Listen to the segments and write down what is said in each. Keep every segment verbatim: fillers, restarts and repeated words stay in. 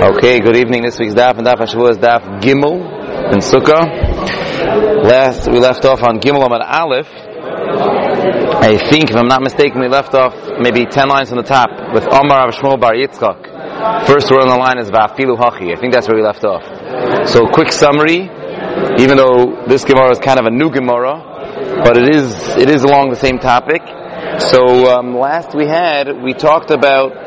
Okay, good evening. This week's daf and daf Hashavua is daf Gimel in Sukkah. Last we left off on Gimel Amad Aleph. I think, if I'm not mistaken, we left off maybe ten lines from the top with Omar Rav Shmuel Bar Yitzchak. First word on the line is Va'afilu Hachi. I think that's where we left off. So, quick summary. Even though this Gemara is kind of a new Gemara, but it is it is along the same topic. So um, last we had we talked about.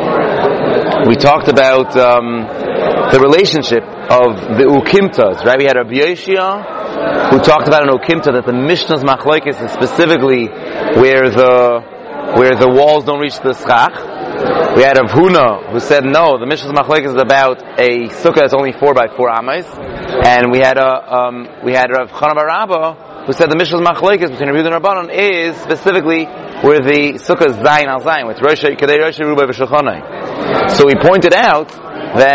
We talked about um, the relationship of the Ukimtas, right? We had Rabbi Yoshia, who talked about an Ukimta that the Mishnah's Machlokes is specifically where the where the walls don't reach the schach. We had Rav Huna, who said no, the Mishnah's Machlokes is about a sukkah that's only four by four amas, and we had a um, we had Rav Chana bar Rabba, who said the Mishnah's Machlokes between Rabbi Yehuda and Rabbanon is specifically where the sukkah is Zayin al Zayin, with Rosh Kedei Rosh Rubai v'Shulchanai. So we pointed out that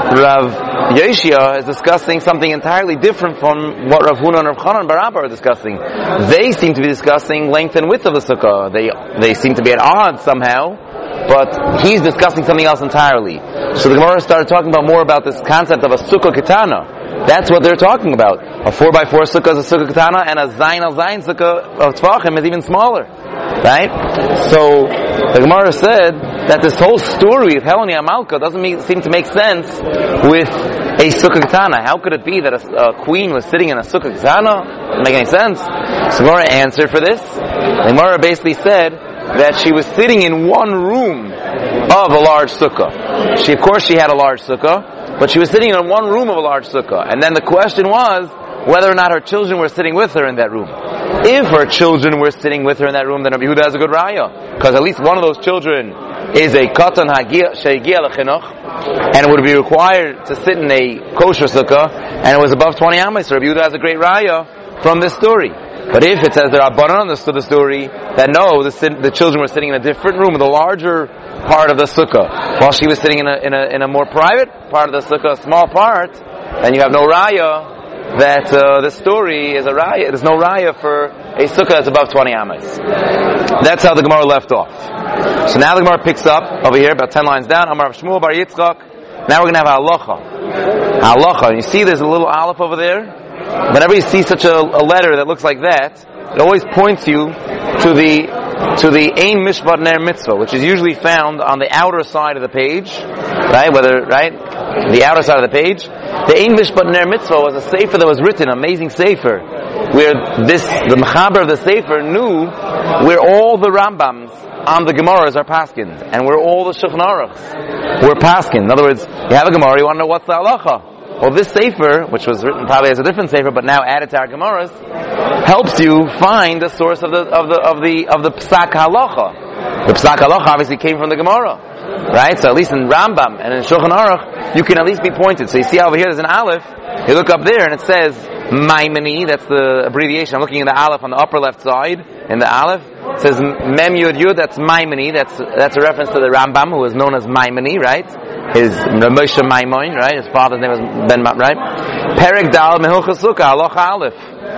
Rav Yoshia is discussing something entirely different from what Rav Huna and Rav Chanan bar Rabba are discussing. They seem to be discussing length and width of the sukkah. They they seem to be at odds somehow, but he's discussing something else entirely. So the Gemara started talking about more about this concept of a sukkah ketana. That's what they're talking about. A four by four sukkah is a sukkah ketana, and a zayin al zayin sukkah of tvachim is even smaller. Right? So the Gemara said that this whole story of Heloni Amalka doesn't make, seem to make sense with a sukkah ketana. How could it be that a, a queen was sitting in a sukkah ketana? Doesn't make any sense. So the Gemara answered for this. The Gemara basically said that she was sitting in one room of a large sukkah. She, of course, she had a large sukkah, but she was sitting in one room of a large sukkah. And then the question was whether or not her children were sitting with her in that room. If her children were sitting with her in that room, then Rabbi Yehuda has a good raya, because at least one of those children is a katan she'agia lechinuch, and it would be required to sit in a kosher sukkah, and it was above twenty amas. So Rabbi Yehuda has a great raya from this story. But if it says that Rabbanan understood the story, that no, the, the children were sitting in a different room, the larger part of the sukkah, while she was sitting in a in a in a more private part of the sukkah, a small part, then you have no raya that uh, the story is a raya. There's no raya for a sukkah that's above twenty amas. That's how the Gemara left off. So now the Gemara picks up over here, about ten lines down. Amar Rav Shmuel Bar Yitzchak. Now we're going to have a halacha. Halacha. You see, there's a little aleph over there. Whenever you see such a, a letter that looks like that, it always points you to the to the Ein Mishpat Ner Mitzvah, which is usually found on the outer side of the page, right? Whether right, the outer side of the page. The Ein Mishpat Ner Mitzvah was a sefer that was written, an amazing sefer, where this the mechaber of the sefer knew where all the Rambams on the Gemaras are paskins, and where all the Shulchan Aruchs were paskin. In other words, you have a Gemara, you want to know what's the halacha. Well, this sefer, which was written probably as a different sefer, but now added to our Gemaras, helps you find the source of the of the of the of the Psak Halacha. The Psak Halacha obviously came from the Gemara, right? So at least in Rambam and in Shulchan Aruch, you can at least be pointed. So you see over here there's an aleph. You look up there and it says Maimoni. That's the abbreviation. I'm looking in the aleph on the upper left side. In the aleph, it says Mem Yud Yud. That's Maimoni. That's that's a reference to the Rambam, who was known as Maimoni, right? His Moshe Maimon, right? His father's name was Ben, right? Perek Dal Mehilchas Sukkah Halacha Aleph,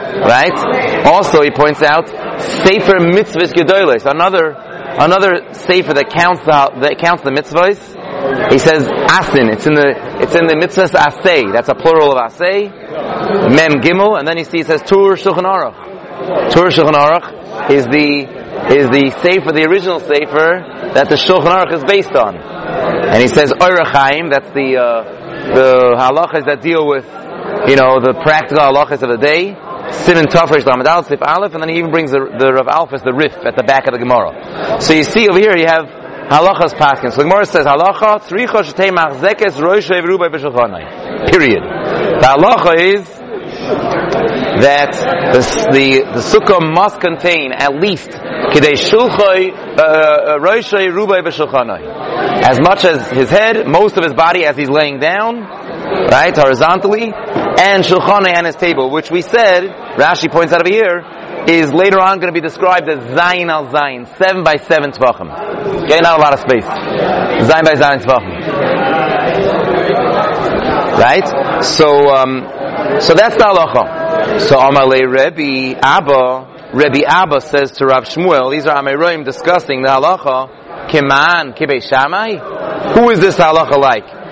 right? Also, he points out Sefer Mitzvahs Gedolos, another another sefer that counts the that counts the mitzvahs. He says Asin. It's in the it's in the mitzvahs Asay. That's a plural of Asay. Mem Gimel, and then you see it says Tur Shulchan Aruch. Tur Shulchan Aruch is the is the sefer, the original sefer that the Shulchan Aruch is based on. And he says Orach Chaim, that's the uh, the halachas that deal with, you know, the practical halachas of the day. Siman Tafresh Lamed Al Sif Aleph, and then he even brings the, the Rav Alphas, the Rif, at the back of the Gemara. So you see over here you have halachas paskin. So the Gemara says halacha tzricha shetei machzekes roshei v'rubai b'shulchanai. Period. The halacha is that the, the the sukkah must contain at least kidei shulchay roshei rubai b'shulchanai. As much as his head, most of his body as he's laying down, right, horizontally, and shulchanai and his table, which we said, Rashi points out over here, is later on going to be described as zayin al zayin, seven by seven tvachim. Okay, not a lot of space. Zayin by zayin tvachim. Right? So, um, so that's the halacha. So Amalei Rebbe Abba, Rebbe Abba says to Rav Shmuel, these are Amoraim discussing the halacha, Kiman Kibei Shammai. Who is this halacha like?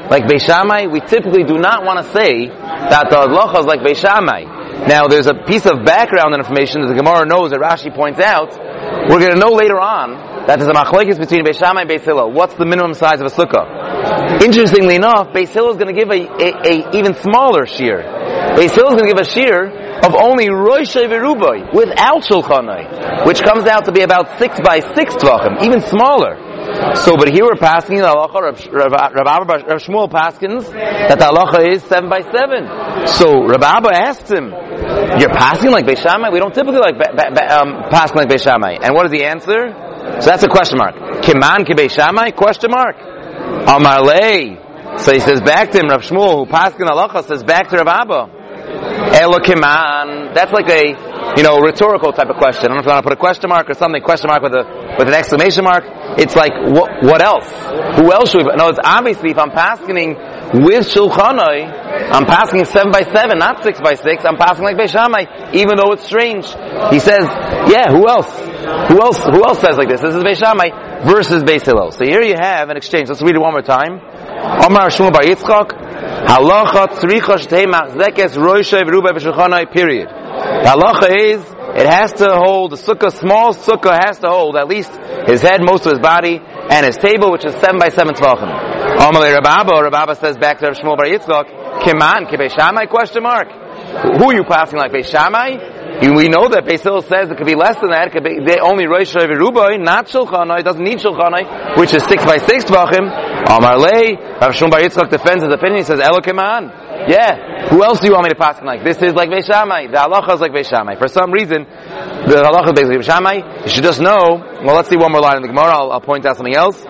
like Beis Shammai, we typically do not want to say that the halacha is like Beis Shammai. Now, there's a piece of background information that the Gemara knows, that Rashi points out. We're going to know later on that there's a machlokes between Beis Shammai and Beis Hillel. What's the minimum size of a sukkah? Interestingly enough, Beis Hillel is going to give a, a, a even smaller shear. Beis Hillel is going to give a shear of only Roshei V'Rubai, without Shulchanai, which comes out to be about six by six tvachim, even smaller. So, but here we're passing the halacha, Rav, Rav, Rav, Rav Shmuel paskins that the halacha is seven by seven. So Rav Abba asked him, "You're passing like Beis Shammai? We don't typically like ba, ba, ba, um, passing like Beis Shammai." And what is the answer? So that's a question mark. Kiman ke Beis Shammai? Question mark. Amar lei. So he says back to him, Rav Shmuel, who paskin halacha, says back to Rav Abba, Elo kiman. That's like a, you know, rhetorical type of question. I don't know if you want to put a question mark or something, question mark with a with an exclamation mark. It's like, what, what else? Who else should we? No, it's obviously if I'm passing with Shulchanai, I'm passing seven by seven, not six by six. I'm passing like Beis Shammai, even though it's strange. He says, yeah, who else? Who else? Who else says like this? This is Beis Shammai versus Beis Hillel. So here you have an exchange. Let's read it one more time. Omar Shmuel bar Yitzchak, halacha tzricha shtei machzekes roishei v'rubai v'shulchanai. Period. The halacha is, it has to hold, the sukkah, small sukkah has to hold at least his head, most of his body, and his table, which is seven by seven tvachim. Amalei Rav Abba, Rav Abba says back to Rav Shmuel bar Yitzchak, Kiman, ke Beis Shammai, question mark. Who are you passing like Beis Shammai? We know that Beis Hillel says it could be less than that, it could be they only Rosh V'Rubai, not Shulchanai, it doesn't need Shulchanai, which is six by six tvachim. Amar lei, Rav Shmuel bar Yitzchak defends his opinion, he says, Elo Kiman. Yeah, who else do you want me to pass like? This is like Beis Shammai. The halacha is like Beis Shammai. For some reason, the halacha is basically Beis Shammai. You should just know, well, let's see one more line in the Gemara, I'll, I'll point out something else.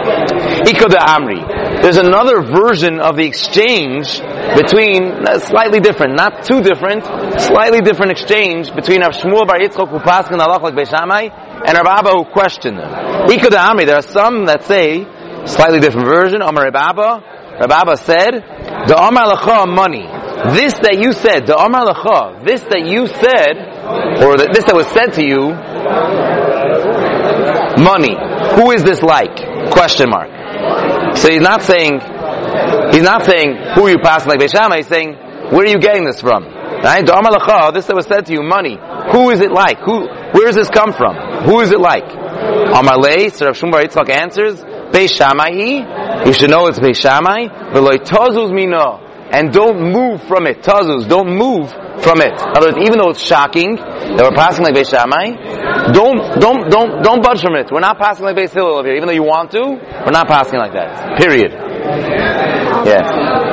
Iko de Amri. There's another version of the exchange between, uh, slightly different, not too different, slightly different exchange between Rav Shmuel bar Yitzchak who passed in the halacha like Beis Shammai and Rav Abba who questioned them. Iko de Amri. There are some that say, slightly different version, Amar Rav Abba, Rav Abba said, the Amar Lacha money. This that you said, the Amar Lacha, this that you said, or the, this that was said to you, money. Who is this like? Question mark. So he's not saying, he's not saying, who are you passing like Beis Shammai? He's saying, where are you getting this from? Right? The Amar Lacha, this that was said to you, money. Who is it like? Who, where does this come from? Who is it like? Amar Lei, so Rav Shmuel bar Yitzchak answers, Beis Shammai he, you should know it's Beis Shammai, v'loi tazuz mino, and don't move from it. Tazuz, don't move from it. In other words, even though it's shocking that we're passing like Beis Shammai, don't, don't, don't, don't budge from it. We're not passing like Beis Hillel over here. Even though you want to, we're not passing like that. Period. Yeah.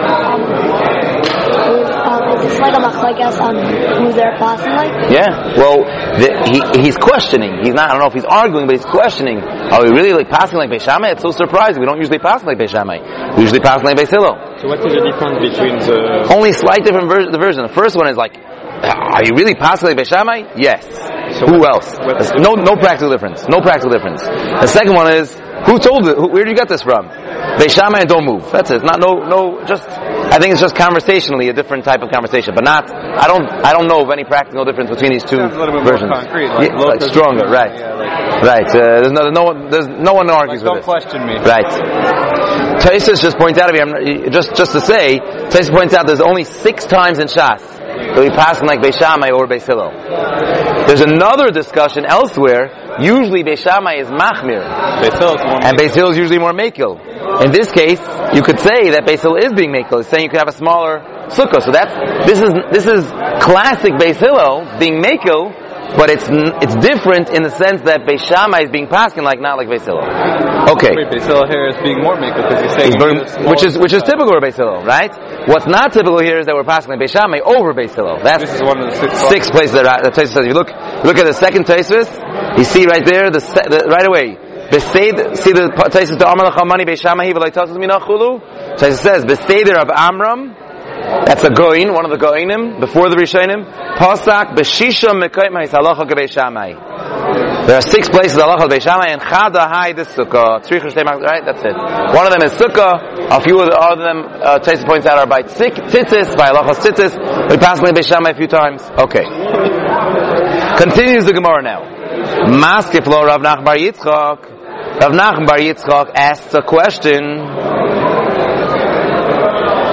It's like a machlokes on who they're passing like? Yeah. Well, the, he he's questioning. He's not, I don't know if he's arguing, but he's questioning. Are we really like passing like Beis Shammai? It's so surprising. We don't usually pass like Beis Shammai. We usually pass like Beis Hillel. So what is the difference between the... Only slight different ver- the version. The first one is like, are you really passing like Beis Shammai? Yes. So who what, else? What no no practical difference. No practical difference. The second one is, who told it? Who, where did you get this from? Beis Shammai and don't move. That's it. It's not no no just I think it's just conversationally a different type of conversation, but not I don't I don't know of any practical difference between these two a little bit versions. More concrete, like, yeah, like stronger, right. Yeah, like, right. Uh, there's no no one there's no one argues like, with don't this. Don't question me. Right. Taisus just points out to me I'm, just just to say Taisus points out there's only six times in Shas that we pass like Beis Shammai or Beis Hillel. There's another discussion elsewhere. Usually Beis Shammai is machmir, and Beis Hillel is usually more mekel. In this case, you could say that Beis Hillel is being mekel. It's saying you could have a smaller sukkah. So that's this is this is classic Beis Hillel being mekel, but it's it's different in the sense that Beis Shammai is being paskin like not like Beis Hillel. Okay. Wait, Beis Hillel here is being more mekel because he's saying very, which is which is typical of Beis Hillel, right? What's not typical here is that we're passing like Beis Shammai over Beis Hillel. That's this is one of the six, six places that the Taisus says. If you look look at the second Taisus, you see right there the, the right away. Besed, see the Taisus the Amar Lacha Mani Beis Shammai v'lo tazuz mina chulu. Taisus says Beseder of Amram. That's a goin, one of the goinim before the Rishonim. Pasak b'shisha mekayim ha'isalacha Beis Shammai. There are six places halacha Beis Shammai and Chada Hai this sukkah. Right, that's it. One of them is sukkah. A few of the other them, uh, Taisus points out, are by tzitzis, by halachas tzitzis. We pass like Beis Shammai a few times. Okay. Continues the Gemara now. Maskif lo Rav Nachman bar Yitzchak. Rav Nachman bar Yitzchak asks a question.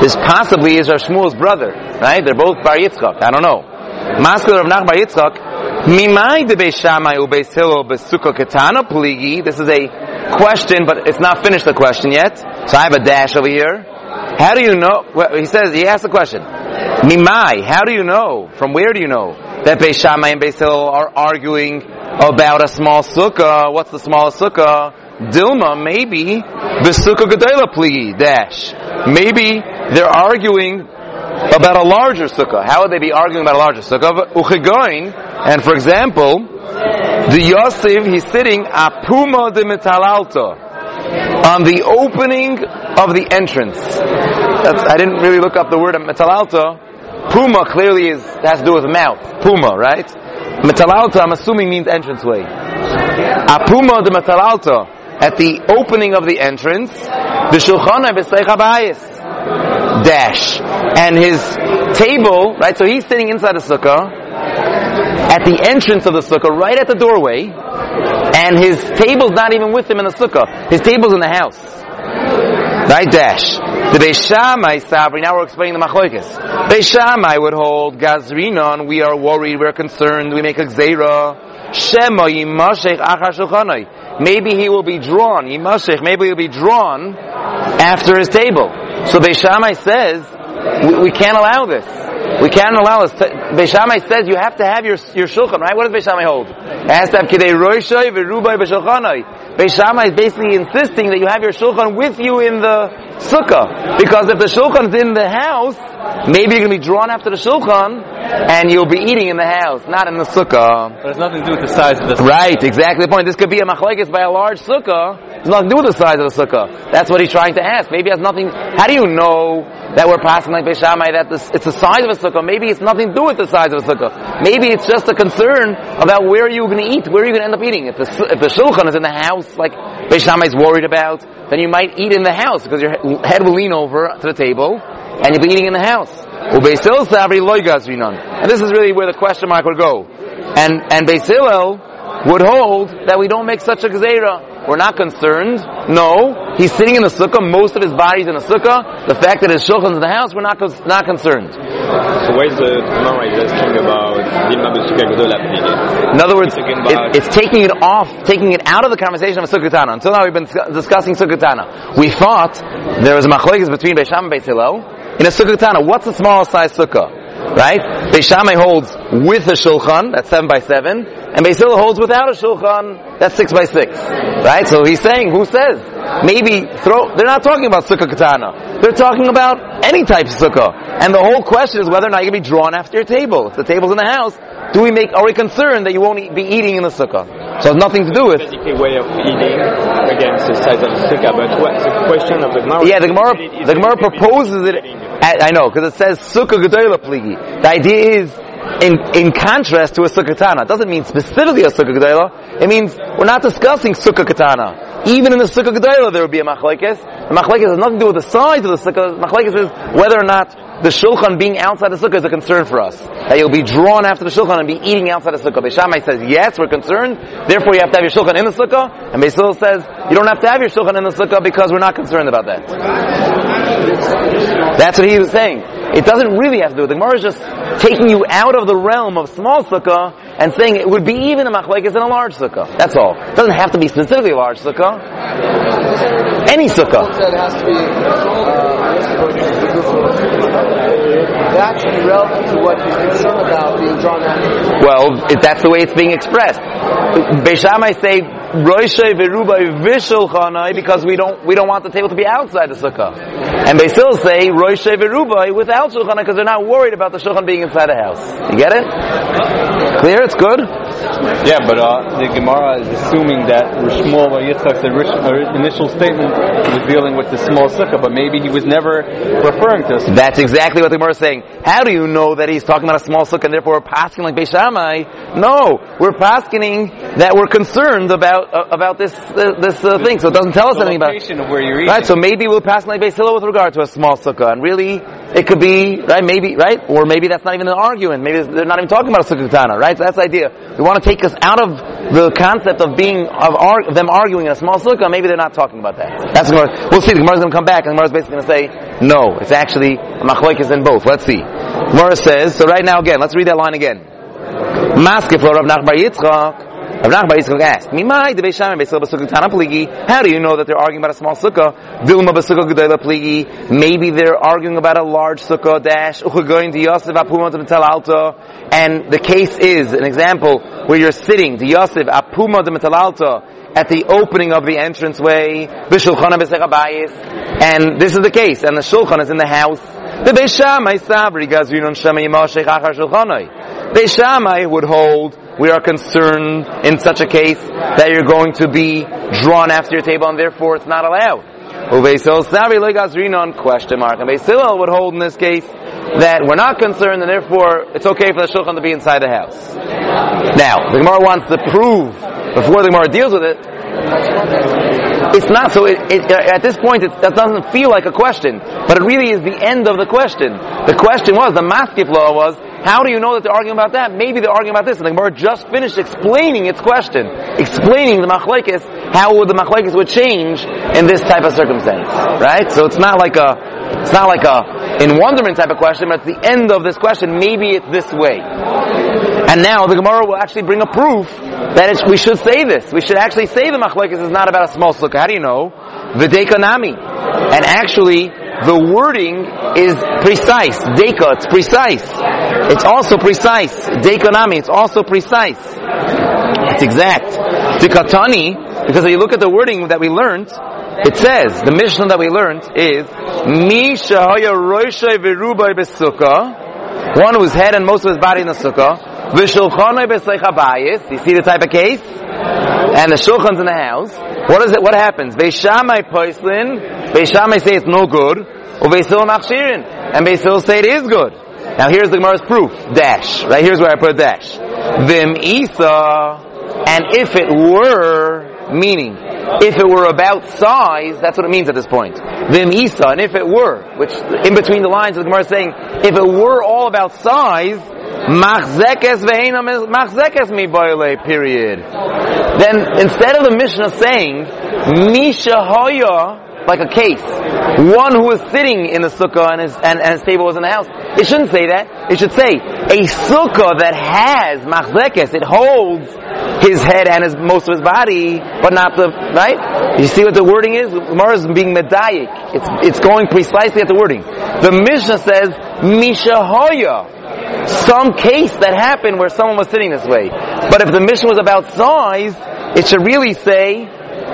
This possibly is Rav Shmuel's brother, right? They're both Bar Yitzchak. I don't know. Maskil Rav Nach Bar Yitzchak. Mimai de Beis Shammai u Beis Hillel besukkah ketana pligi. This is a question, but it's not finished the question yet. So I have a dash over here. How do you know? Well, he says he asked the question. Mimai, how do you know? From where do you know that Beis Shammai and Beis Hillel are arguing about a small sukkah? What's the smallest sukkah? Dilma, maybe besukkah gedela pligi dash. Maybe they're arguing about a larger sukkah. How would they be arguing about a larger sukkah? Uchegoin, and for example, the Yosef, he's sitting apuma de metalalta, on the opening of the entrance. That's, I didn't really look up the word metalalta. Puma clearly is has to do with mouth. Puma, right? Metalalta, I'm assuming, means entranceway. Apuma de metalalta, at the opening of the entrance, the shulchan b'seich habayis dash, and his table, right? So he's sitting inside the sukkah, at the entrance of the sukkah, right at the doorway, and his table's not even with him in the sukkah. His table's in the house, right? Dash. The Beis Shammai Sabri. Now we're explaining the machlokes. Beis Shammai would hold Gazrinon. We are worried. We're concerned. We make a gzeira. Shema yimashech achar shulchanai. Maybe he will be drawn. Yimashech. Maybe he'll be drawn after his table. So Beis Shammai says we, we can't allow this. We can't allow this. Beis Shammai says you have to have your your shulchan, right? What does Beis Shammai hold? It has to have kidei roishay v'rubai b'shulchanai. Beis Shammai is basically insisting that you have your shulchan with you in the sukkah, because if the shulchan's in the house, maybe you're going to be drawn after the shulchan, and you'll be eating in the house, not in the sukkah. But it's nothing to do with the size of the sukkah. Right, exactly the point. This could be a machlekes by a large sukkah. It's nothing to do with the size of the sukkah. That's what he's trying to ask. Maybe it has nothing. How do you know that we're passing like Beis Shammai that this, it's the size of a sukkah? Maybe it's nothing to do with the size of a sukkah. Maybe it's just a concern about where you're going to eat, where you're going to end up eating. If the if the shulchan is in the house, like Beis Shammai is worried about, then you might eat in the house because your head will lean over to the table and you'll be eating in the house. And this is really where the question mark would go. And and Beis Hillel would hold that we don't make such a gzeira. We're not concerned. No, he's sitting in the sukkah. Most of his body's in the sukkah. The fact that his shulchan's in the house, we're not not concerned. So where's the Gemara asking about Dilma b'sukkah gedola pligi? In other words, it, it's taking it off, taking it out of the conversation of Sukkah Tana. Until now, we've been discussing Sukkah Tana. We thought there was a machlokes between Beis Shammai and Beis Hillel in a Sukkah Tana. What's the smallest size sukkah? Right? Beis Shammai holds with a shulchan, that's seven by seven, and Beis Hillel holds without a shulchan, that's six by six. Right? So he's saying, who says? Maybe throw, they're not talking about sukkah katana. They're talking about any type of sukkah. And the whole question is whether or not you're going to be drawn after your table. If the table's in the house, do we make, are we concerned that you won't eat, be eating in the sukkah? So it has nothing to do with... Basically way of eating against the size of the sukkah, but what's the question of the Gemara? Yeah, the Gemara, the Gemara proposes it, at, I know, because it says sukkah gedola pligi. The idea is, in in contrast to a sukkah katana. It doesn't mean specifically a sukkah gedola. It means we're not discussing sukkah katana. Even in the sukkah gedola there would be a machlekes. The machlekes has nothing to do with the size of the sukkah. The machlekes is whether or not the shulchan being outside the sukkah is a concern for us. That you'll be drawn after the shulchan and be eating outside the sukkah. Beis Shammai says, yes, we're concerned. Therefore, you have to have your shulchan in the sukkah. And Beis Hillel says, you don't have to have your shulchan in the sukkah because we're not concerned about that. That's what he was saying. It doesn't really have to do with it. The Gemara is just taking you out of the realm of small sukkah and saying it would be even a machlekes in a large sukkah. That's all. It doesn't have to be specifically a large sukkah. Any sukkah. It has to be that's relevant to what he's concerned about being drawn out. Well, it, that's the way it's being expressed. Beis Shammai say roishay v'rubai v'shulchanai because we don't we don't want the table to be outside the sukkah, and Beis Hillel say roishay v'rubai without shulchanai because they're not worried about the shulchan being inside the house. You get it? Clear? It's good. Yeah, but uh, the Gemara is assuming that Shmuel Bar Yitzchak's initial statement was dealing with the small sukkah, but maybe he was never referring to. A That's exactly what the Gemara is saying. How do you know that he's talking about a small sukkah and therefore we're pasking like Beis Shammai? No, we're pasking that we're concerned about uh, about this uh, this uh, thing. So it doesn't tell us the anything about location of where you're eating. Right. So maybe we'll pass like Beis Hillel with regard to a small sukkah, and really It could be, right, maybe, right? Or maybe that's not even an argument. Maybe they're not even talking about a sukkah katana, right? So that's the idea. We want to take us out of the concept of being, of, ar- of them arguing in a small sukkah. Maybe they're not talking about that. That's what we'll see. The Gemara's going to come back and the Gemara's basically going to say, no, it's actually a machlokes in both. Let's see. Gemara says, so right now again, let's read that line again. Maskef lo Rav Nachman bar Yitzchak. Rav Nachman bar Yitzchak asked, Mimai de Beis Shammai Beis Hillel b'sukkah katana pligi. How do you know that they're arguing about a small sukkah? Dilma b'sukkah gedola pligi. Maybe they're arguing about a large sukkah dash. Uchagoyin di Yosef apuma d'metal alta. And the case is an example where you're sitting di Yosef apuma d'metal alta at the opening of the entranceway. B'shulchana b'sech habayis. And this is the case. And the shulchan is in the house. The Beis Shammai sabri gazrinon shema yimashech achar shulchanoi. Beis Shammai would hold, we are concerned in such a case that you're going to be drawn after your table and therefore it's not allowed. Beis Hillel sabri lo gazrinon question mark. And Beis Hillel would hold in this case that we're not concerned and therefore it's okay for the shulchan to be inside the house. Now, the Gemara wants to prove, before the Gemara deals with it, it's not, so it, it, at this point it, that doesn't feel like a question, but it really is the end of the question. The question was, the maskif law was, how do you know that they're arguing about that? Maybe they're arguing about this, and the Gemara just finished explaining its question, explaining the machlokes, how would the machlokes would change in this type of circumstance, right? So it's not like a, it's not like a in wonderment type of question, but at the end of this question, maybe it's this way. And now the Gemara will actually bring a proof that it's, we should say this. We should actually say the machlokes is not about a small sukkah. How do you know? V'deika nami. And actually, the wording is precise. Deika, it's precise. It's also precise. Deika nami, it's also precise. It's exact. Dikatani, because if you look at the wording that we learned, it says, the Mishnah that we learned is, Mi shahaya roishay v'rubai b'sukkah, one whose head and most of his body in the sukkah, v'shulchanai b'seich habayis, you see the type of case? And the shulchan's in the house. What is it? What happens? Beis Shammai poislin, Beis Shammai say it's no good, or Beis Hillel machshirin, and Beis Hillel say it is good. Now here's the Gemara's proof. Dash. Right? Here's where I put a dash. Vim isa, and if it were, meaning, if it were about size, that's what it means at this point. Vim isa, and if it were, which in between the lines of the Gemara is saying, if it were all about size, machzekes ve'ena machzekes mi boile, period. Then instead of the Mishnah saying, Misha hoya, like a case, one who is sitting in the sukkah and his, and, and his table was in the house, it shouldn't say that. It should say, a sukkah that has machzekes, it holds his head and his, most of his body, but not the, right? You see what the wording is? Gemara is being medayik. It's, it's going precisely at the wording. The Mishnah says, Misha hoya, some case that happened where someone was sitting this way. But if the Mishnah was about size, it should really say,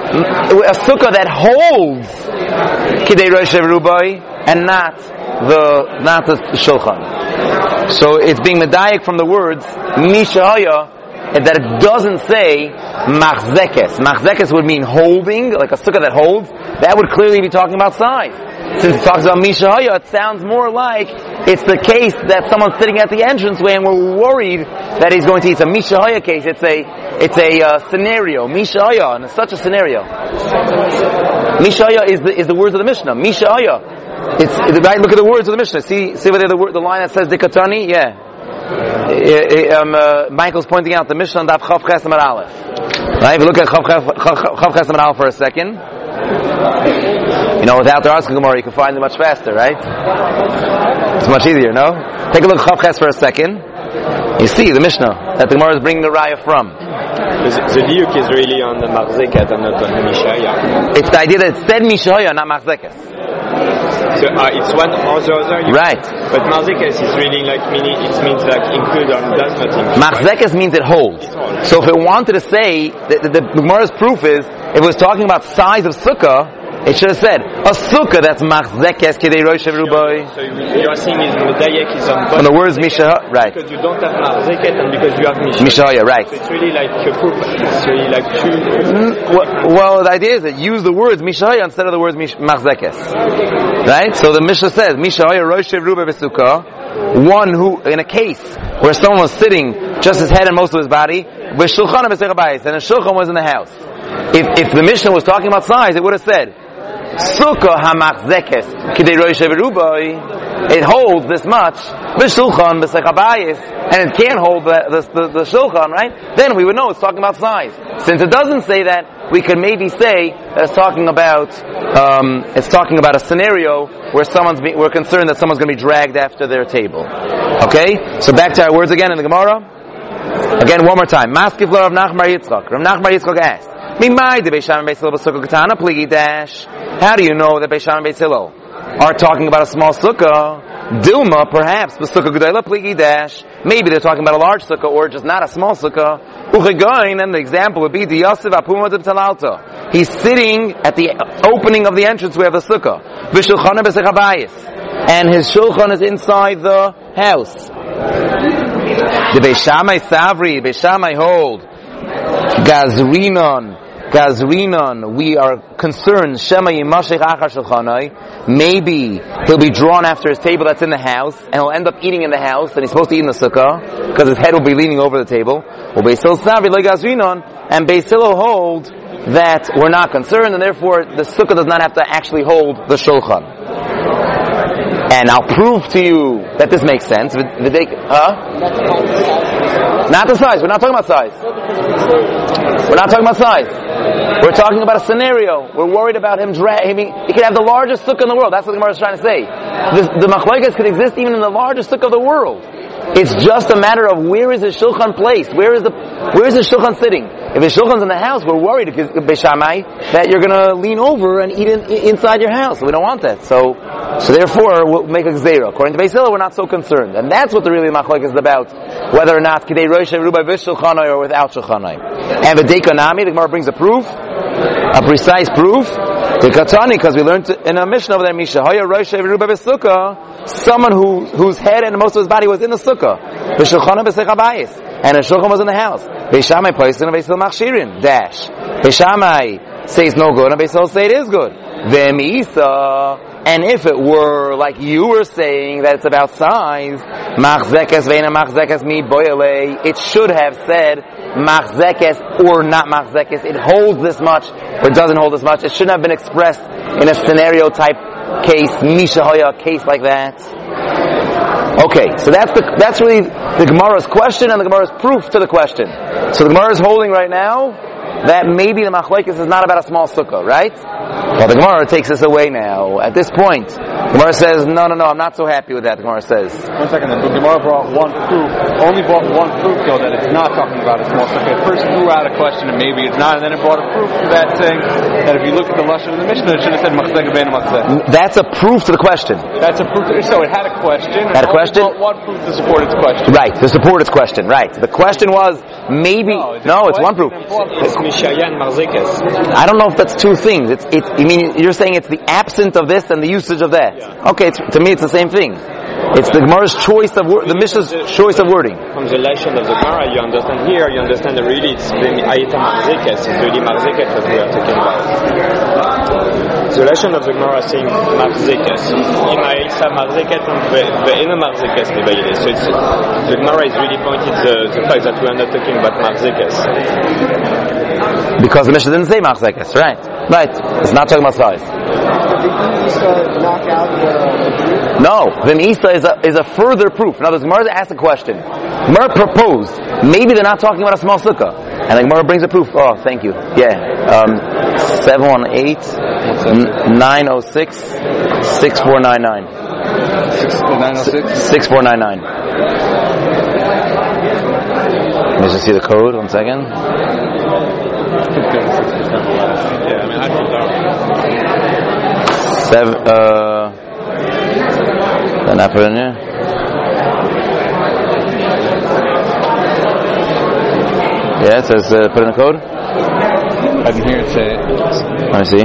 a sukkah that holds Kidei Rosh Rubai and not the not the shulchan. So it's being medayik from the words Mishahaya, and that it doesn't say machzekes. Machzekes would mean holding, like a sukkah that holds. That would clearly be talking about size. Since it talks about Mishahaya, it sounds more like it's the case that someone's sitting at the entranceway and we're worried that he's going to eat. It's a Mishahaya case. It's a it's a uh, scenario. Mishahaya, and it's such a scenario. Mishahaya is the is the words of the Mishnah. Mishahaya. It's, it's right. Look at the words of the Mishnah. See see whether the word, the line that says Dikatani. Yeah. It, it, um, uh, Michael's pointing out the Mishnah Daf Chav Ches Amar Aleph. Right. If you look at Chav Ches Amar Aleph for a second. You know, without the Arsk Gemara, you can find it much faster, right? It's much easier, no? Take a look at Chav Ches for a second. You see the Mishnah that the Gemara is bringing the Raya from. The diuk is really on the Machzeket and not on the Mishaya. It's the idea that it said Mishaya, not Machzeket. So uh, it's one or the other. Right. But Machzeket is really like meaning. It means like include or does not include. Machzeket means it holds. So if it wanted to say, the, the, the Gemara's proof is, if it was talking about size of sukkah, it should have said a sukkah that's machzekes kidei rosh rubai. So you are saying is medayek is on both. And the words misha, right? Because you don't have machzeket and because you have misha. Mishaya, right? So it's really like a proof. It's really like two. Mm, well, well, the idea is that use the words mishaya instead of the words mish, machzekes, right? So the Mishnah says mishaya rosh rubai besukkah. One who, in a case where someone was sitting, just his head and most of his body, with shulchan and a shulchan was in the house. If if the Mishnah was talking about size, it would have said Sukkah hamachzekes kidei rosh berubai. It holds this much. B'shulchan b'sech habayis, and it can't hold the the, the the shulchan, right? Then we would know it's talking about size. Since it doesn't say that, we could maybe say that it's talking about um, it's talking about a scenario where someone's be, we're concerned that someone's going to be dragged after their table. Okay, so back to our words again in the Gemara. Again, one more time. Maskif lo Rav Nachman Yitzchak. Rav Nachman Yitzchak asked, "Mimai de Beis Shammai Beis Hillel b'sukkah katana pligi dash." How do you know that Beis Shammai Beis Hillel are talking about a small sukkah? Dilma, perhaps, b'sukkah gedayla pligi dash. Maybe they're talking about a large sukkah or just not a small sukkah. Uchegoin, and the example would be the Yosef Apuma de B'talalta. He's sitting at the opening of the entranceway of the sukkah. V'shulchana b'sech habayis, and his shulchan is inside the house. The Beis Shammai Savri, Beis Shammai hold, Gazrinon, Gazrinon, we are concerned, Shema Yimashech Achar Shulchanai, maybe he'll be drawn after his table that's in the house, and he'll end up eating in the house, and he's supposed to eat in the sukkah, because his head will be leaning over the table. Well, Beis Hillel Savri, like Gazrinon, and Beis Hillel hold that we're not concerned, and therefore the sukkah does not have to actually hold the shulchan. And I'll prove to you that this makes sense. Huh? Not the size. We're not talking about size. We're not talking about size. We're talking about a scenario. We're worried about him dragging. He could have the largest sukkah in the world. That's what the Gemara is trying to say. The, the machlokes could exist even in the largest sukkah of the world. It's just a matter of where is his shulchan placed? Where is the where is his shulchan sitting? If his shulchan's in the house, we're worried, because Beis Shammai, that you're going to lean over and eat in, inside your house. We don't want that. So, so therefore, we'll make a gzeira. According to Beis Hillel, we're not so concerned, and that's what the really machlokes is about, whether or not kidei rosh rubai v'shulchanai or without shulchanai. And v'deika nami, the Gemara brings a proof, a precise proof. The Katani, because we learned in a Mishnah over there, Misha Haya rosh rubai v'sukkah, someone who whose head and most of his body was in the sukkah, v'shulchanai b'sech habayis, and his shulchan was in the house. Beis Shammai placed in a Beis Hillel machshirin dash. Beis Shammai says no good, and Beis Hillel say it is good. V'misa, and if it were like you were saying that it's about size, machzekes ve'ena machzekes mi boyale, it should have said machzekes or not machzekes. It holds this much or it doesn't hold this much. It shouldn't have been expressed in a scenario type case, misha hoya, case like that. Okay, so that's the that's really the Gemara's question and the Gemara's proof to the question. So the Gemara is holding right now that maybe the machlokes is not about a small sukkah, right? Well, the Gemara takes us away now. At this point, the Gemara says, no, no, no, I'm not so happy with that, the Gemara says. One second, the Gemara brought one proof, only brought one proof, though, that it's not talking about a small sukkah. It first threw out a question, and maybe it's not, and then it brought a proof to that, saying that if you look at the Lashon of the Mishnah, it should have said machzek ben machzek. That's a proof to the question. That's a proof. To, so it had a question. Had a question? It brought one proof to support its question. Right, to support its question, right. The question was, maybe, no, it's, no, it's one proof. It's Mishayan Marzekes. I don't know if that's two things. It's, it's, I mean, you're saying it's the absence of this and the usage of that. Yeah. Okay, it's, to me it's the same thing. It's the Gemara's choice of wor- the Mishnah's choice of wording. From the lesson of the Gemara, you understand here, you understand that really it's the Ayita Marzekes, it's really Marzekes that we are talking about. The lesson of the Gemara saying Marzekes. Im Ayita Marzekes ve'ena Marzekes lebayile. So it's, the Gemara is really pointing to the fact that we are not talking about Marzekes. Because the Mishnah didn't say Marzekes, right? Right. It's not talking about size. No, V'misa is a is a further proof. In other words, Gemara asked a question. Gemara proposed, maybe they're not talking about a small sukkah. And the Gemara brings a proof. Oh, thank you. Yeah. Um, seven one eight, nine oh six, six four nine nine. six four nine nine. Let me just see the code, one second. Yeah, I mean, I don't know. Seven, uh, did I not put it in here? Yeah, it says, uh, put in the code? I didn't hear it say it. Let me see.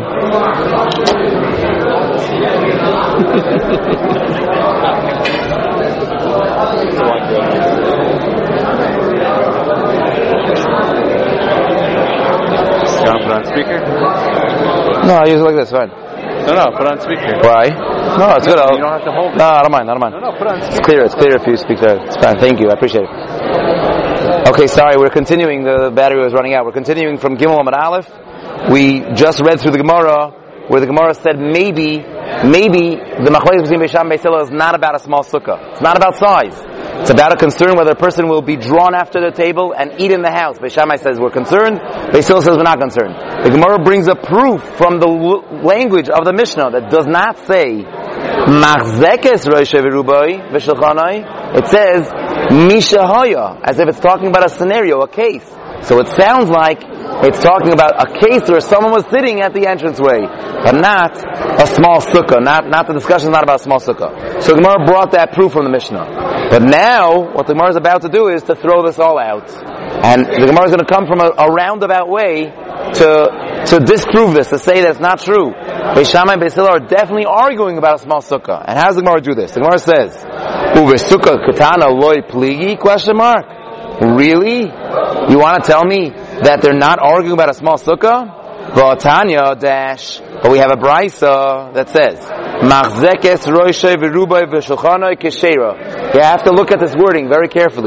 You want to put on speaker? No, I use it like this, fine. No, no, put on speaker. Why? No, it's no, good. I'll, you don't have to hold it. No, I don't mind, I don't mind. No, no, put on speaker. It's clear, it's clear if you speak there. It's fine, thank you, I appreciate it. Okay, sorry, we're continuing, the battery was running out. We're continuing from Gimel Amud Aleph. We just read through the Gemara where the Gemara said maybe, maybe the machlokes between Beis Shammai and Beis Hillel is not about a small sukkah. It's not about size. It's about a concern whether a person will be drawn after the table and eat in the house. Beis Shammai says we're concerned. Beis Hillel says we're not concerned. The Gemara brings a proof from the l- language of the Mishnah that does not say Machzekes Rosh V'Rubai V'Shulchanai. It says Mishahaya, as if it's talking about a scenario, a case. So it sounds like it's talking about a case where someone was sitting at the entranceway, but not a small sukkah. Not, not the discussion is not about a small sukkah. So the Gemara brought that proof from the Mishnah. But now, what the Gemara is about to do is to throw this all out. And the Gemara is going to come from a, a roundabout way to to disprove this, to say that it's not true. Beis Shammai and Beis Hillel are definitely arguing about a small sukkah. And how does the Gemara do this? The Gemara says, Uve sukkah katana loy pligi? Question mark. Really? You want to tell me that they're not arguing about a small sukkah? V'atanya dash. But we have a brisa that says, Machzekes roishay v'rubai v'shulchanoi keshera. You have to look at this wording very carefully.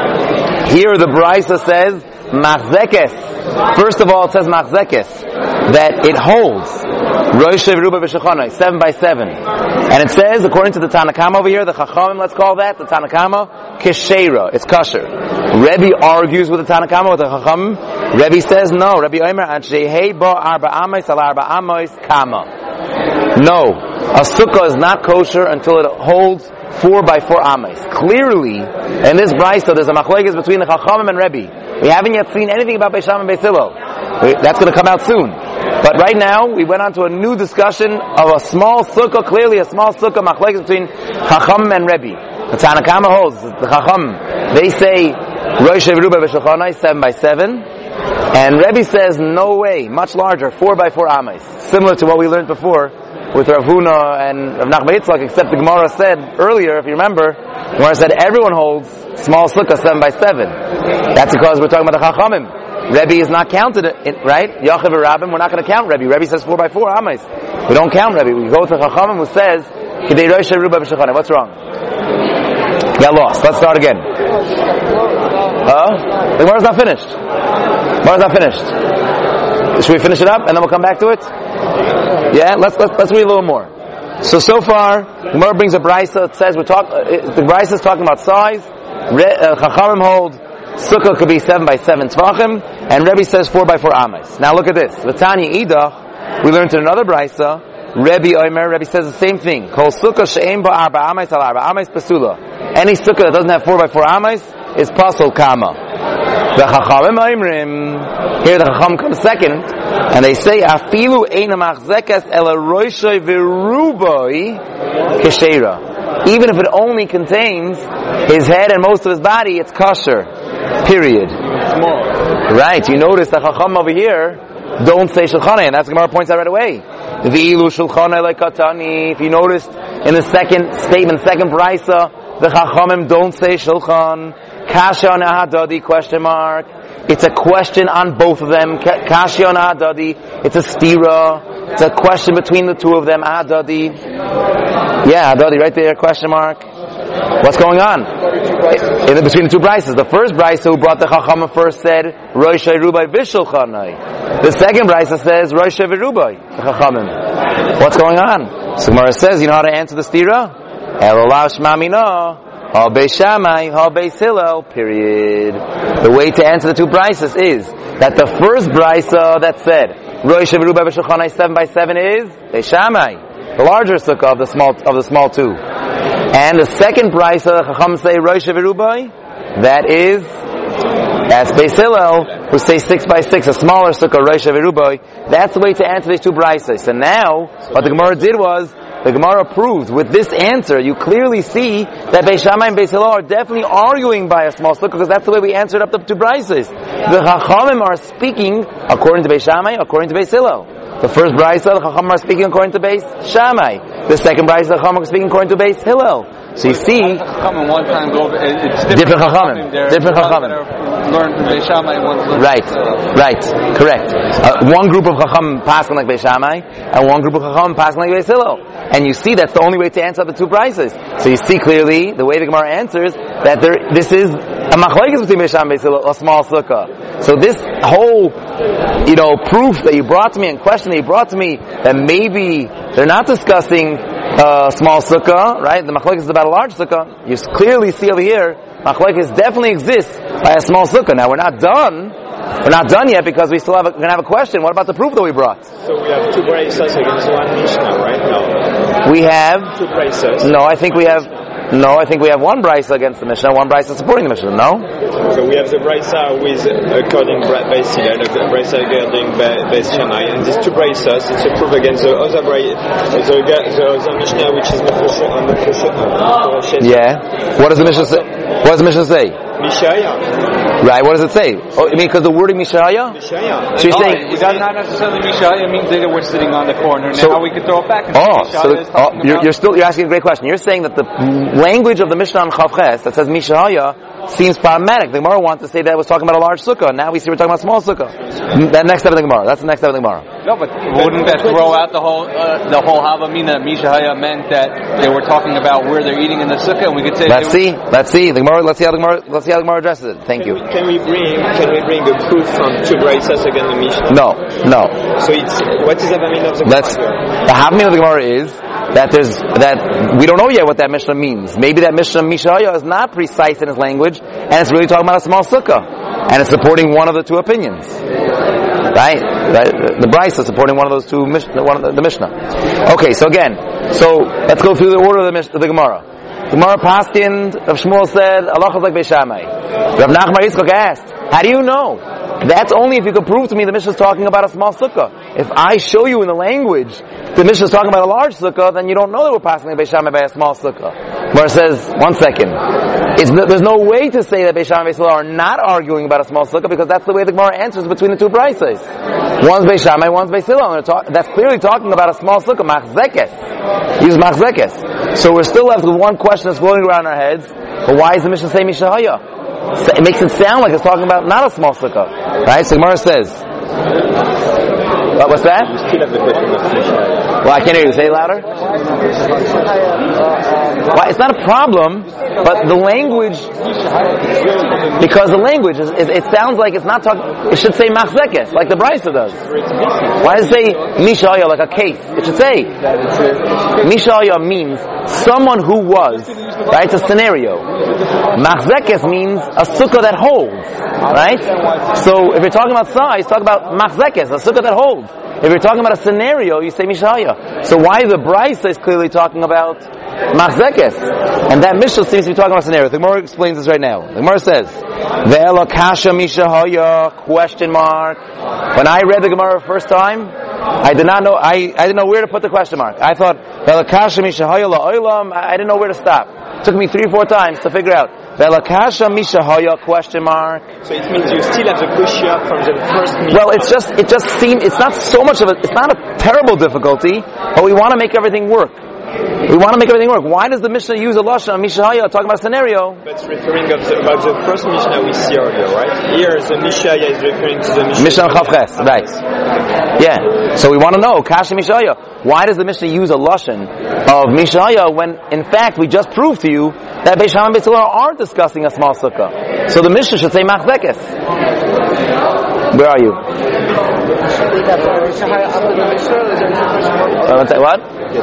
Here the brisa says, Machzekes. First of all, it says Machzekes, that it holds. Roishay v'rubai v'shulchanoi, seven by seven. And it says, according to the Tanakama over here, the Chachamim, let's call that, the Tanakama, keshera. It's kosher. Rebbe argues with the Tanakama, with the Chachamim. Rebbe says, no. Rebbe Omer, Anshehei bo arba amois al arba amois kama. No. A sukkah is not kosher until it holds four by four amois. Clearly, in this brisa, there's a machlokes between the Chachamim and Rebbe. We haven't yet seen anything about Beis Shammai and Beis Hillel. That's going to come out soon. But right now, we went on to a new discussion of a small sukkah, clearly a small sukkah, machlokes between Chachamim and Rebbe. The Tanakama holds, the Chachamim, they say, Rosh V'Ruba V'Shulchanai, seven by seven. And Rebbe says, no way, much larger, four by four amas. Similar to what we learned before with Rav Huna and Rav Nachman Yitzchak, except the Gemara said earlier, if you remember, the Gemara said everyone holds small sukkah seven by seven. That's because we're talking about the Chachamim. Rebbe is not counted, in, right? Yachav and Rabbim, we're not going to count Rebbe. Rebbe says four by four amas. We don't count Rebbe. We go to Chachamim who says, Kidei Rosh V'Ruba V'Shulchanai. What's wrong? Got lost. Let's start again. Uh, the Gemara's not finished. The Gemara's not finished. Should we finish it up and then we'll come back to it? Yeah, let's let's, let's read a little more. So so far, the Gemara brings a brisa. It says we're talk. Uh, the brisa is talking about size. Re, uh, Chachamim hold sukkah could be seven by seven tvachim, and Rebbe says four by four amas. Now look at this. V'tanya idach. We learned in another brisa. Rebbe Omer, Rebbe says the same thing. Kol sukkah she'em ba arba amas al arba amas pasula. Any sukkah that doesn't have four by four amas is pasul kama. The Chachamim Oimrim, here the Chacham comes second, and they say afilu eina machzekes ela roishay v'ruboi keshera. Even if it only contains his head and most of his body, it's kosher. Period. Right? You notice the Chacham over here don't say shulchanai, and that's the Gemara points out right away. V'ilu shulchanai like katani. If you noticed in the second statement, second brisa, the Chachamim don't say shulchan. Kasha on ahadadi, question mark. It's a question on both of them. Kasha on ahadadi. It's a stira. It's a question between the two of them. Ahadadi. Yeah, ahadadi, right there, question mark. What's going on? In between the two brises. The first brisa who brought the Chachamim first said, Rosh Rubai V'Shulchanai. The second brisa says, Rosh V'Rubai, the Chachamim. What's going on? So Gemara says, you know how to answer the stira? Elolav Shmamina. Ha Beis Shammai, Ha Beis Hillel, period. The way to answer the two brises is that the first brisa that said Rosh V'Rubai V'Shulchanai seven by seven is Beis Shammai, the larger sukkah of the small of the small two. And the second brisa, the Chacham say Rosh V'Rubai, that is that's Beis Hillel, who say six by six, a smaller sukkah, Rosh V'Rubai. That's the way to answer these two brises. And now, what the Gemara did was, the Gemara proves with this answer, you clearly see that Beis Shammai and Beis Hillel are definitely arguing by a small sukkah, because that's the way we answered up the two brises. The Chachamim are speaking according to Beis Shammai, according to Beis Hillel. The first brisa, the Chachamim are speaking according to Beis Shammai. The second brisa, the Chachamim are speaking according to Beis Hillel. So you see, Chachamim one time go, it's different, different Chachamim, different Chachamim. Learn from Beis Shammai, one learn right, right, correct. Uh, one group of Chachamim passing like Beis Shammai, and one group of Chachamim passing like Beis Hillel. And you see that's the only way to answer the two brises. So you see clearly the way the Gemara answers that there, this is a machlokes between Beis Shammai and Beis Hillel, a small sukkah. So this whole, you know, proof that you brought to me and question that you brought to me that maybe they're not discussing a small sukkah, right? The machlokes is about a large sukkah. You clearly see over here, machlokes definitely exists by a small sukkah. Now we're not done. We're not done yet because we still have a, we're going to have a question. What about the proof that we brought? So we have two braces against one Mishnah, right? No. We have two braces. No, I think we have. No, I think we have one brisa against the Mishnah, one brisa supporting the Mishnah. No. So we have the brisa with according Beis Hillel, the brisa regarding Beis Shammai, and these two braces, it's a proof against the other brisa, the, the other Mishnah, which is Mefusha. Yeah. What does the Mishnah say? What does the Mishnah say? Mishaya. Right. What does it say? Oh, you mean because the wording Mishaya? Mishaya. So you're no, saying that's not necessarily Mishaya. It means that we're sitting on the corner. Now so, we can throw it back. And oh, Mishaya so the, is oh, you're, about, you're still you're asking a great question. You're saying that the language of the Mishnah on Chav Ches that says Mishaya seems problematic. The Gemara wants to say that it was talking about a large sukkah. Now we see we're talking about a small sukkah. That next step of the Gemara. That's the next step of the Gemara. No, but wouldn't that throw out the whole uh, the whole Havamina? Mishaya meant that they were talking about where they're eating in the sukkah, and we could say. Let's see. Let's see. The Gemara. Let's see how the Gemara. Let's see how the Gemara addresses it. Thank can you. We, can we bring Can we bring a proof from two braces against the Mishnah? No. No. So it's what is the Havamina of the Gemara? Let's. The Havamina of the Gemara is that there's that we don't know yet what that Mishnah means. Maybe that Mishnah Mishaya is not precise in its language, and it's really talking about a small sukkah, and it's supporting one of the two opinions. Right? Right? The Bryce is supporting one of those two, one of the, the Mishnah. Okay, so again, so let's go through the order of the, Mishnah, the Gemara. The Gemara Paskind of Shmuel said, Allah is like Beis Shammai. Rav Nachman Yitzchak asked, how do you know? That's only if you can prove to me the Mishnah is talking about a small sukkah. If I show you in the language the Mishnah is talking about a large sukkah, then you don't know that we're passing Beis Shammai by a small sukkah. Where it says, one second, it's no, there's no way to say that Beis Shammai and Beis Hillel are not arguing about a small sukkah because that's the way the Gemara answers between the two prices. One's Beis Shammai, one's Beis Hillel. And talk, that's clearly talking about a small sukkah, machzekes. Use machzekes. So we're still left with one question that's floating around our heads. But why is the Mishnah saying Mishahaya? It makes it sound like it's talking about not a small sukkah. Right? So Gemara says, what, what's that? You still have the question of Mishahaya. Well, I can't hear you. Say it louder. Well, it's not a problem, but the language, because the language, is, is, it sounds like it's not talking, it should say machzekes, like the Brisa does. Why does it say mishaya, like a case? It should say, mishaya means someone who was, right? It's a scenario. Machzekes means a sukkah that holds, right? So if you're talking about size, talk about machzekes, a sukkah that holds. If you're talking about a scenario, you say Mishaya. So why the Brisa is clearly talking about Machzekes? And that Mishnah seems to be talking about a scenario. The Gemara explains this right now. The Gemara says, Ve'ela kasha Mishahaya, question mark. When I read the Gemara the first time, I did not know, I, I didn't know where to put the question mark. I thought, Ve'ela kasha Mishahaya la'olam, I didn't know where to stop. It took me three or four times to figure out. Ve'ela kasha Mishahaya, question mark. So it means you still have the kushya from the first Mishnah. Well, it's just, it just seems, it's not so much of a, it's not a terrible difficulty, but we want to make everything work. We want to make everything work. Why does the Mishnah use a lashon Mishahaya talking about a scenario? But it's referring of the, about the first Mishnah we see earlier, right? Here the Mishahaya is referring to the Mishnah. Mishnah Chav Ches, right? Yeah. So we want to know Kasha Mishahaya. Why does the Mishnah use a lashon of Mishahaya when, in fact, we just proved to you that Beis Shammai and Beis Hillel aren't discussing a small sukkah? So the Mishnah should say Machzekes. Where are you? Uh, what?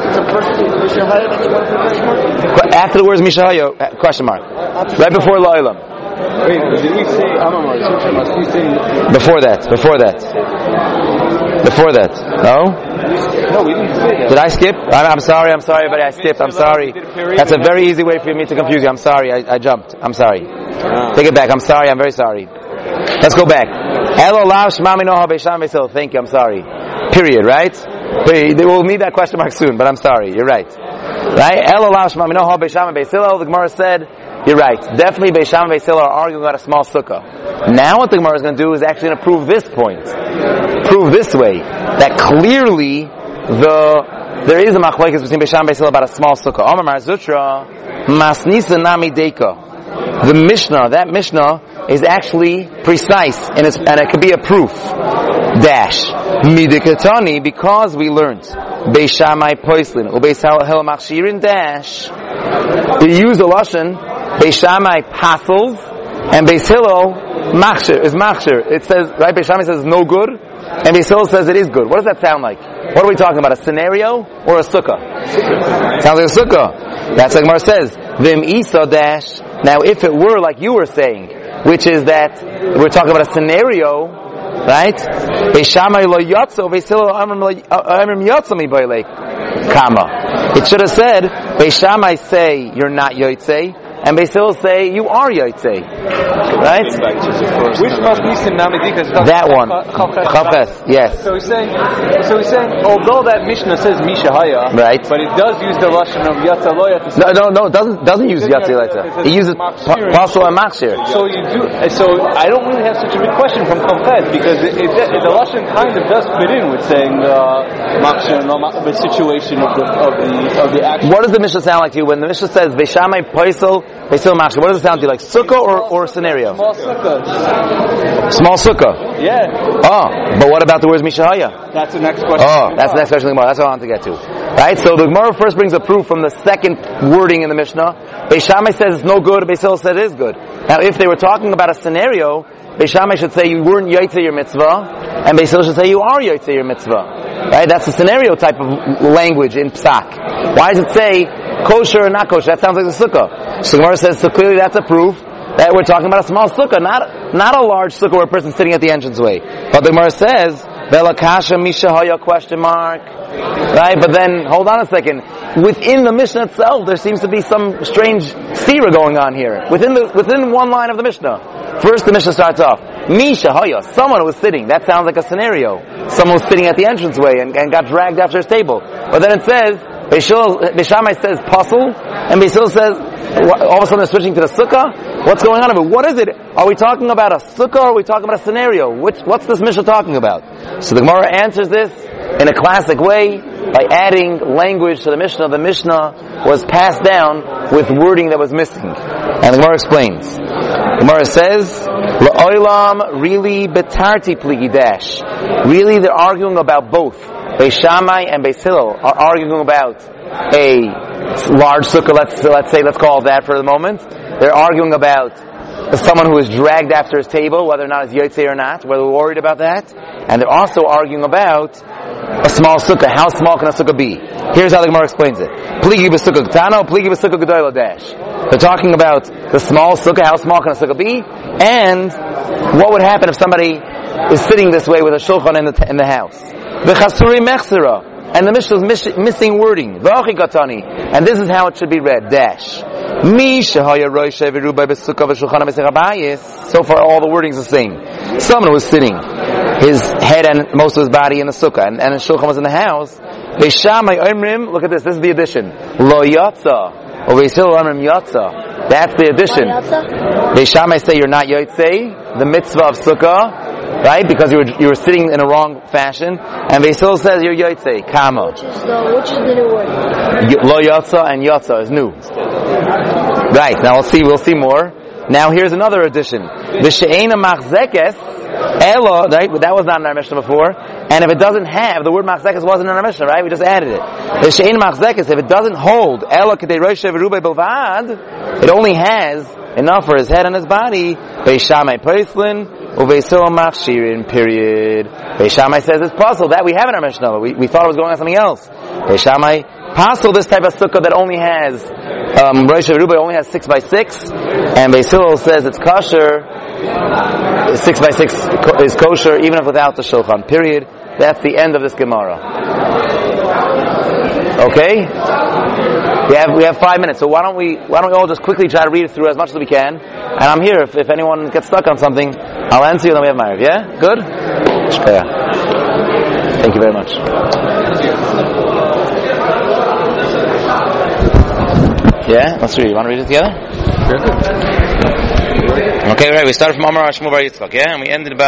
After the words Mishahaya, question mark. Right before La'ilam. Wait, did we say Amamar? Before that, before that. Before that. No? No, we didn't say that. Did I skip? I'm, I'm sorry, I'm sorry, but I skipped. I'm sorry. That's a very easy way for me to confuse you. I'm sorry, I, I jumped. I'm sorry. Take it back. I'm sorry, I'm very sorry. Let's go back. Elo lav shmami noha Beis Shammai Beis Hillel. Thank you, I'm sorry. Period, right? Period. We'll need that question mark soon, but I'm sorry. You're right. Right? Elo lav shmami noha Beis Shammai Beis Hillel. The Gemara said, you're right. Definitely Beis Shammai Beis Hillel are arguing about a small sukkah. Now what the Gemara is going to do is actually going to prove this point. Prove this way. That clearly the there is a machlokes between Beis Shammai Beis Hillel about a small sukkah. Omar Mar Zutra, Masnisa Nami Deika. The Mishnah, that Mishnah is actually precise and, it's, and it could be a proof. Dash. Midikatani, because we learned Beis Shammai Poislin, Ubeis Hillel Machshirin dash. We use a lashon, Beis Shammai pasels, and Beis Hillel machshir is machshir. It says, right? Beis Shammai says it's no good, and Beis Hillel says it is good. What does that sound like? What are we talking about? A scenario or a sukkah? Sounds like a sukkah. That's like Mar says. Vim isa dash. Now, if it were like you were saying, which is that we're talking about a scenario, right? Beis Shammai lo yatso, Beis Hillel amrim yatso mi boilek kama. It should have said Beis Shammai say you're not yotzei, and Beis Hillel say you are yotzei, right? Which must be Sinamidika? That one, Chavches, yes. So he's saying, so he's saying, although that Mishnah says Mishahaya, right? But it does use the lashon of Yatsa Loya. No, no, no, it doesn't doesn't use Yatsa Loya. It uses Pasul and Machshir. So you do. So I don't really have such a big question from Chavches because it, it, it, the lashon kind of does fit in with saying uh, Machshir and the situation of the of the of the action. What does the Mishnah sound like to you when the Mishnah says Beis Shammai Pasul? Beis Hillel Machshir. What does it sound to you like? Sukkah or, or scenario? Small sukkah. Small sukkah. Yeah. Oh, but what about the words Mishahaya? That's the next question. Oh, that's the next question. That's what I want to get to. Right? So the Gemara first brings a proof from the second wording in the Mishnah. Beis Shammai says it's no good. Beis Hillel says it is good. Now, if they were talking about a scenario, Beis Shammai should say you weren't yotzei your mitzvah, and Beis Hillel should say you are yotzei your mitzvah. Right? That's the scenario type of language in Psak. Why does it say kosher or not kosher? That sounds like the sukkah. So the Gemara says, so clearly that's a proof that we're talking about a small sukkah, not not a large sukkah where a person's sitting at the entranceway. But the Gemara says, Velakasha Mishahaya question mark. Right? But then, hold on a second. Within the Mishnah itself, there seems to be some strange stira going on here. Within the within one line of the Mishnah. First the Mishnah starts off, Mishahaya, someone was sitting. That sounds like a scenario. Someone was sitting at the entranceway and, and got dragged after his table. But then it says, Beis Shammai says pasul, and Beis Hillel says, all of a sudden they're switching to the sukkah. What's going on? What is it? Are we talking about a sukkah or are we talking about a scenario? Which, what's this Mishnah talking about? So the Gemara answers this in a classic way by adding language to the Mishnah. The Mishnah was passed down with wording that was missing. And the Gemara explains. The Gemara says, La'olam really betarti pligi dash. Really they're arguing about both. Beis Shammai and Beis Hillel are arguing about a large sukkah, let's, let's say, let's call it that for the moment. They're arguing about someone who is dragged after his table, whether or not it's yotzei or not, whether we're worried about that. And they're also arguing about a small sukkah. How small can a sukkah be? Here's how the Gemara explains it. Pligi b'sukkah k'tano, pligi b'sukkah g'doyla dash. They're talking about the small sukkah, how small can a sukkah be, and what would happen if somebody is sitting this way with a shulchan in the, t- in the house. V'chasuri mechzera. And the Mishnah is miss- missing wording. V'achi katani. And this is how it should be read. Dash. Mi shehaya roishe v'rubai b'sukkah v'shulchan ha'mesech habayis. So far all the wordings are the same. Someone was sitting, his head and most of his body in the sukkah, and, and his shulchan was in the house. Beis Shammai omrim, look at this, this is the addition. Lo yatsa. Or Beis Hillel omrim yatsa. That's the addition. Beis Shammai say you're not yotzei, the mitzvah of sukkah, right? Because you were you were sitting in a wrong fashion, and Beis Hillel says you're yotzei, kama. Which is the which is the new word? Y- Lo yatsa and yatsa is new. Right. Now we'll see. We'll see more. Now here's another addition. V'she'ena machzekes elo. Right? That was not in our Mishnah before. And if it doesn't have the word machzekes wasn't in our Mishnah, right? We just added it. V'she'ena machzekes. If it doesn't hold elo k'dei roishe v'rubei bilvad, it only has enough for his head and his body. Beis Shammai peislin uVeis Hillel machshirin. Period. Beis Shammai says it's possible. That we have in our Mishnah, but we, we thought it was going on something else. Beis Shammai possible this type of sukkah that only has um, Rosh Hashanah only has six by six, and Beis Hillel says it's kosher. Six by six is kosher even if without the shulchan. Period. That's the end of this Gemara. Okay. We have we have five minutes, so why don't we why don't we all just quickly try to read it through as much as we can? And I'm here if, if anyone gets stuck on something, I'll answer you. Then we have Ma'ariv. Yeah, good. Yeah. Thank you very much. Yeah, let's read. You want to read it together? Okay, right. We started from Amar Hashmu Bar Yitzchak, yeah, and we ended about.